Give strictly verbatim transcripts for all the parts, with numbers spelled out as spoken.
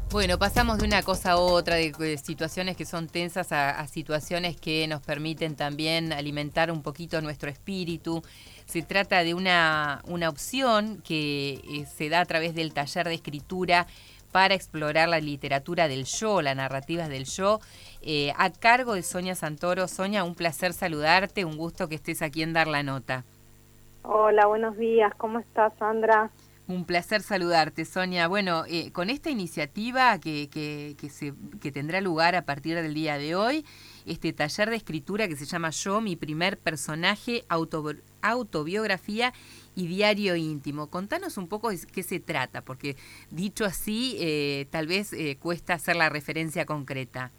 Bueno, pasamos de una cosa a otra, de, de situaciones que son tensas a, a situaciones que nos permiten también alimentar un poquito nuestro espíritu. Se trata de una, una opción que eh, se da a través del taller de escritura para explorar la literatura del yo, las narrativas del yo, eh, a cargo de Sonia Santoro. Sonia, un placer saludarte, un gusto que estés aquí en Dar la Nota. Hola, buenos días, ¿cómo estás, Sandra? Un placer saludarte, Sonia. Bueno, eh, con esta iniciativa que, que, que, se, que tendrá lugar a partir del día de hoy, este taller de escritura que se llama Yo, mi primer personaje, auto, autobiografía y diario íntimo. Contanos un poco de qué se trata, porque dicho así, eh, tal vez eh, cuesta hacer la referencia concreta.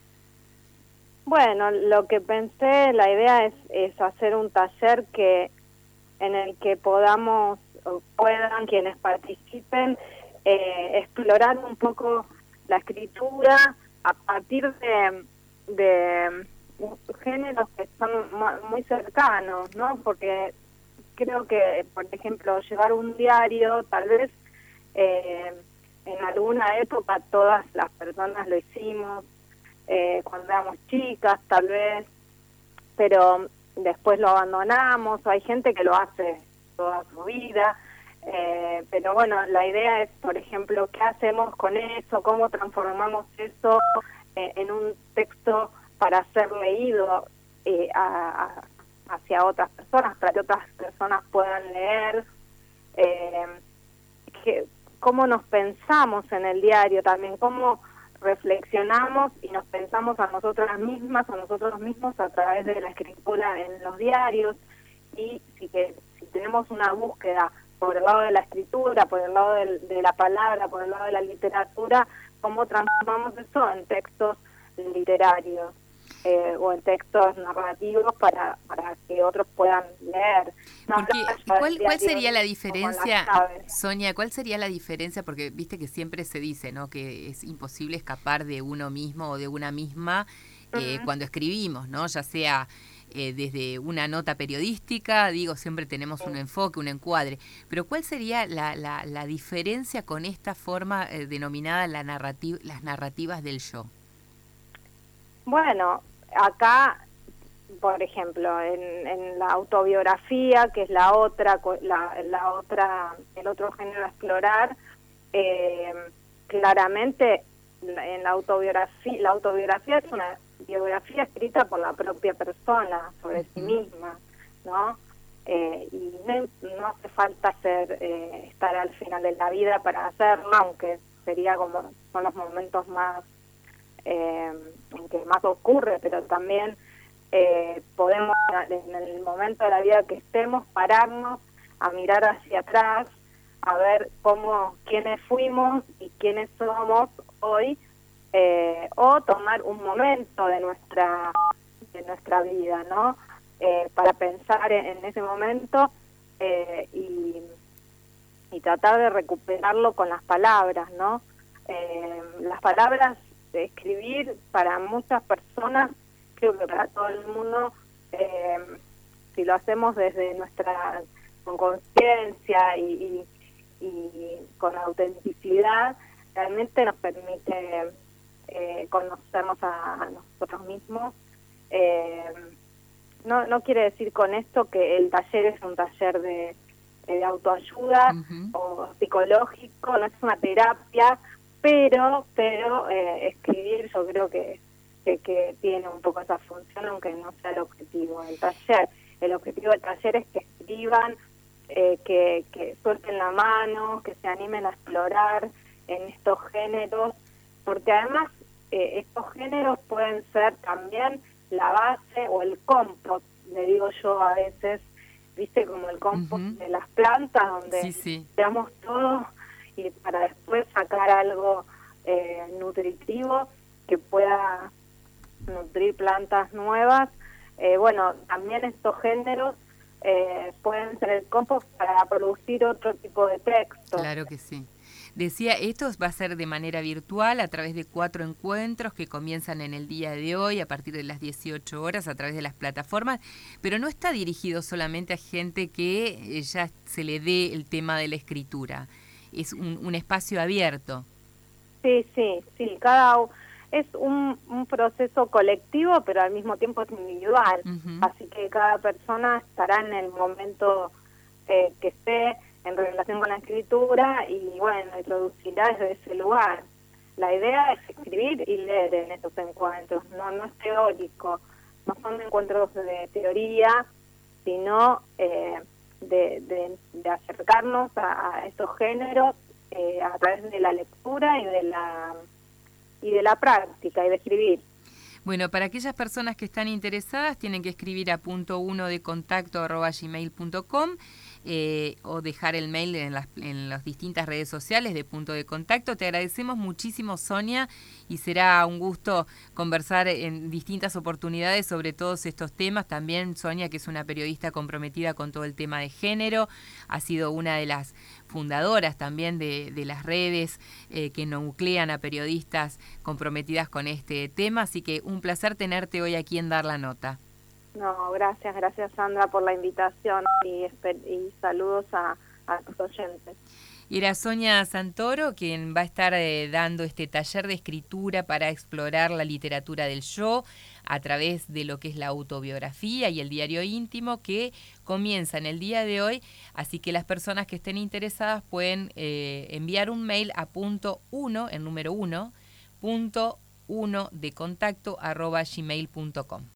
Bueno, lo que pensé, la idea es, es hacer un taller que en el que podamos o puedan quienes participen eh, explorar un poco la escritura a partir de, de géneros que son muy cercanos, ¿no? Porque creo que, por ejemplo, llevar un diario, tal vez eh, en alguna época todas las personas lo hicimos, eh, cuando éramos chicas, tal vez, pero después lo abandonamos, hay gente que lo hace toda su vida, eh, pero bueno, la idea es, por ejemplo, qué hacemos con eso, cómo transformamos eso eh, en un texto para ser leído eh, a, a, hacia otras personas, para que otras personas puedan leer, eh, que, cómo nos pensamos en el diario también, cómo reflexionamos y nos pensamos a nosotras mismas, a nosotros mismos a través de la escritura en los diarios, y si, que, si tenemos una búsqueda por el lado de la escritura, por el lado del, de la palabra, por el lado de la literatura, cómo transformamos eso en textos literarios eh, o en textos narrativos para, para que otros puedan leer. No, porque, ¿cuál, ¿Cuál sería la diferencia, la Sonia, cuál sería la diferencia? Porque viste que siempre se dice, ¿no?, que es imposible escapar de uno mismo o de una misma eh, uh-huh. cuando escribimos, ¿no? Ya sea eh, desde una nota periodística, digo, siempre tenemos un enfoque, un encuadre, pero ¿cuál sería la, la, la diferencia con esta forma eh, denominada la narrativa, las narrativas del yo? Bueno, acá, por ejemplo, en, en la autobiografía, que es la otra, la, la otra, el otro género a explorar, eh, claramente en la autobiografía, la autobiografía es una biografía escrita por la propia persona sobre sí misma, ¿no? Eh, y no, no hace falta ser, eh, estar al final de la vida para hacerlo, aunque sería como son los momentos más eh, en que más ocurre, pero también eh, podemos en el momento de la vida que estemos pararnos a mirar hacia atrás, a ver cómo quiénes fuimos y quiénes somos hoy, eh, o tomar un momento de nuestra de nuestra vida, ¿no? Eh, para pensar en, en ese momento eh, y, y tratar de recuperarlo con las palabras, ¿no? Eh, las palabras de escribir para muchas personas, creo que para todo el mundo, eh, si lo hacemos desde nuestra con conciencia y, y, y con autenticidad, realmente nos permite eh, conocernos a, a nosotros mismos. Eh, no, no quiere decir con esto que el taller es un taller de, de autoayuda uh-huh. o psicológico, no es una terapia, pero pero eh, escribir yo creo que, que, que tiene un poco esa función, aunque no sea el objetivo del taller. El objetivo del taller es que escriban, eh, que, que suelten la mano, que se animen a explorar en estos géneros, porque además eh, estos géneros pueden ser también la base o el compost, le digo yo a veces, viste, como el compost uh-huh. de las plantas, donde sí, sí. tiramos todo y para después sacar algo eh, nutritivo que pueda nutrir plantas nuevas. Eh, bueno, también estos géneros eh, pueden ser el compost para producir otro tipo de texto. Claro que sí. Decía, esto va a ser de manera virtual a través de cuatro encuentros que comienzan en el día de hoy a partir de las dieciocho horas a través de las plataformas, pero no está dirigido solamente a gente que ya se le dé el tema de la escritura, es un, un espacio abierto. Sí, sí, sí, cada u- es un, un proceso colectivo, pero al mismo tiempo es individual. Uh-huh. Así que cada persona estará en el momento eh, que esté en relación con la escritura y, bueno, y producirá desde ese lugar. La idea es escribir y leer en estos encuentros, no, no es teórico, no son encuentros de teoría, sino eh, de, de, de acercarnos a, a estos géneros eh, a través de la lectura y de la y de la práctica y de escribir. Bueno, para aquellas personas que están interesadas tienen que escribir a punto uno de contacto arroba gmail punto com eh, o dejar el mail en las, en las distintas redes sociales de Punto de Contacto. Te agradecemos muchísimo, Sonia, y será un gusto conversar en distintas oportunidades sobre todos estos temas. También Sonia, que es una periodista comprometida con todo el tema de género, ha sido una de las fundadoras también de, de las redes eh, que nuclean a periodistas comprometidas con este tema, así que un placer tenerte hoy aquí en Dar la Nota. No, gracias, gracias Sandra por la invitación y, y saludos a, a tus oyentes. Era Sonia Santoro quien va a estar eh, dando este taller de escritura para explorar la literatura del yo a través de lo que es la autobiografía y el diario íntimo, que comienza en el día de hoy, así que las personas que estén interesadas pueden eh, enviar un mail a punto uno, el número uno, punto uno de contacto arroba gmail punto com.